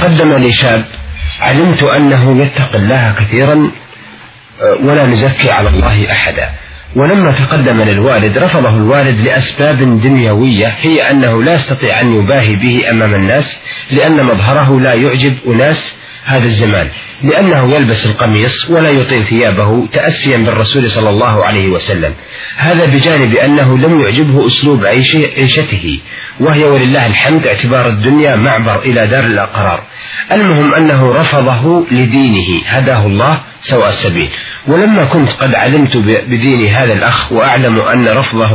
تقدم لي شاب علمت أنه يتقي الله كثيرا ولا نزكي على الله أحدا، ولما تقدم للوالد رفضه الوالد لأسباب دنيوية، هي أنه لا يستطيع أن يباهي به أمام الناس لأن مظهره لا يعجب أناس هذا الزمان، لأنه يلبس القميص ولا يطيل ثيابه تأسيا بالرسول صلى الله عليه وسلم. هذا بجانب أنه لم يعجبه أسلوب عيشته، وهي ولله الحمد اعتبار الدنيا معبر إلى دار القرار. المهم أنه رفضه لدينه، هداه الله سواء السبيل. ولما كنت قد علمت بدين هذا الأخ وأعلم أن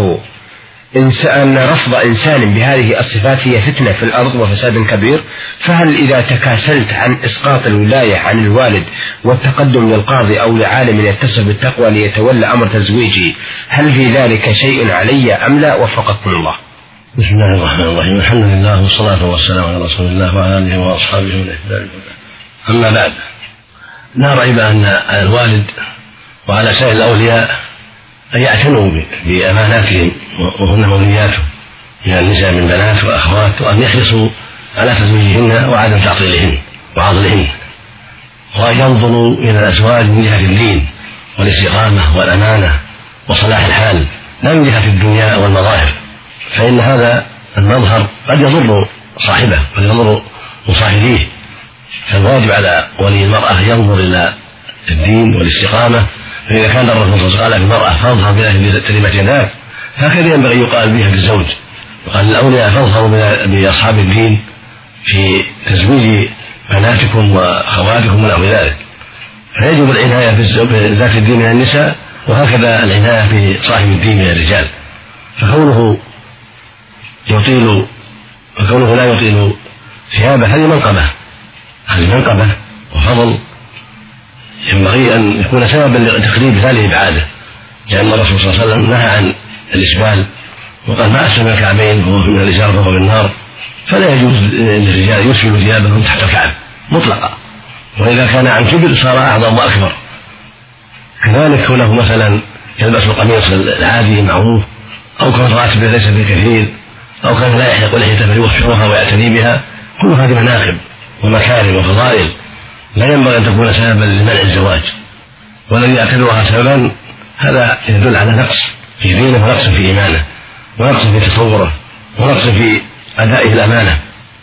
رفض إنسان بهذه الصفات هي فتنة في الأرض وفساد كبير، فهل إذا تكاسلت عن إسقاط الولاية عن الوالد والتقدم للقاضي أو لعالم يتصف بالتقوى ليتولى أمر تزويجي، هل في ذلك شيء علي أم لا؟ وفقكم الله. بسم الله الرحمن الرحيم، الحمد لله والصلاة والسلام على رسول الله وعلى آله وأصحابه من اهتدى بهداه. أما بعد، لا ريب أن على الوالد وعلى سائر الأولياء أن يعتنوا بأماناتهم وهن مولياتهم من النساء من بنات وأخوات، وأن يحرصوا على تزويجهن وعدم تعطيلهن وعضلهن، وأن ينظروا إلى الأزواج من جهة الدين والاستقامة والأمانة وصلاح الحال، لا من جهة الدنيا والمظاهر، فإن هذا المظهر قد يضر صاحبه قد يضر مصاحبيه. فالواجب على ولي المرأة ينظر إلى الدين والاستقامة، فإذا كان الرسول صلى الله عليه وسلم قال المرأة فاظهر بتربة يداك، هكذا ينبغي يقال بها للزوج، وقال للأولياء فاظهروا بأصحاب الدين في تزويج بناتكم وأخواتكم ونحو ذلك. فيجب العناية بذات الدين من النساء، وهكذا العناية بصاحب الدين من الرجال. فكونه لا يطيل ثيابه هذه منقبة وفضل، ينبغي أن يكون سببا لتقريب هذه العادة، لأن الرسول صلى الله عليه وسلم نهى عن الإسبال وقال ما أسلم الكعبين وهو من الإزار فهو بالنار، فلا يجوز للرجال يسبل ثيابهم تحت الكعب مطلقا، وإذا كان عن كبر صار أعظم وأكبر. كذلك كونه مثلا يلبس القميص العادي المعروف، أو كان راتبه ليس بكثير، أو كان لا يحلق لحيته فيوفرها ويعتني بها، كل هذه مناقب ومكارم وفضائل لا ينبغي أن تكون سببا لمنع الزواج. والذي يعتبرها سببا هذا يدل على نقص في دينه ونقص في إيمانه ونقص في تصوره ونقص في أدائه الأمانة.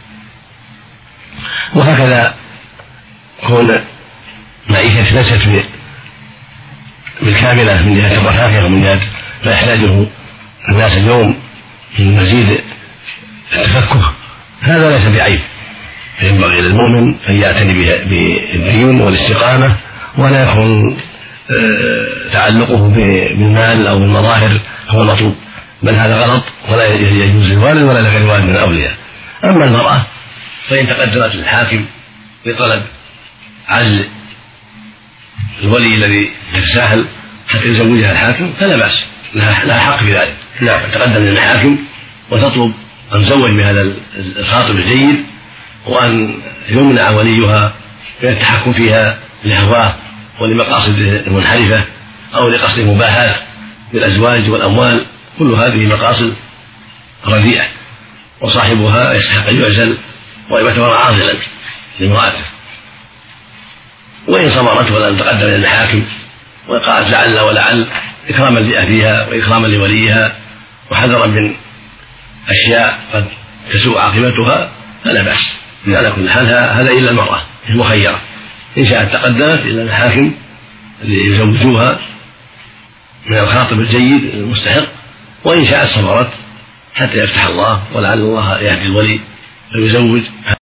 وهكذا كون معيشة ليست بالكاملة من جهة الرفاهية ومن جهة ما يحتاجه الناس اليوم من مزيد التفكه، هذا ليس بعيب. فينبغي للمؤمن أن يعتني بالدين والاستقامة، ولا يكون تعلقه بالمال أو بالمظاهر هو المطلوب، بل هذا غلط ولا يجوز للوالد ولا لغير الوالد من الأولياء. أما المرأة فإن تقدمت للحاكم لطلب عزل الولي الذي يتساهل حتى يزوجها الحاكم فلا بأس، لها حق في ذلك. نعم، تقدم للحاكم وتطلب أن تزوج بهذا الخاطب الجيد، وأن يمنع وليها من التحكم فيها لهواه ولمقاصد منحرفة أو لقصد مباحات بالأزواج والأموال، كل هذه مقاصد رديئة، وصاحبها يستحق أن يعزل ويعتبر عاضلا لامرأته. وإن صبرت ولم تقدم إلى الحاكم وقالت لعل ولعل إكراما لأهلها وإكراما لوليها وحذرا من أشياء قد تسوء عاقبتها فلا بأس. على كل حال هذا إلا المرأة المخيرة، إن شاءت تقدمت إلى الحاكم ليزوجوها من الخاطب الجيد المستحق، وإن شاءت صبرت حتى يفتح الله ولعل الله يهدي الولي فيزوج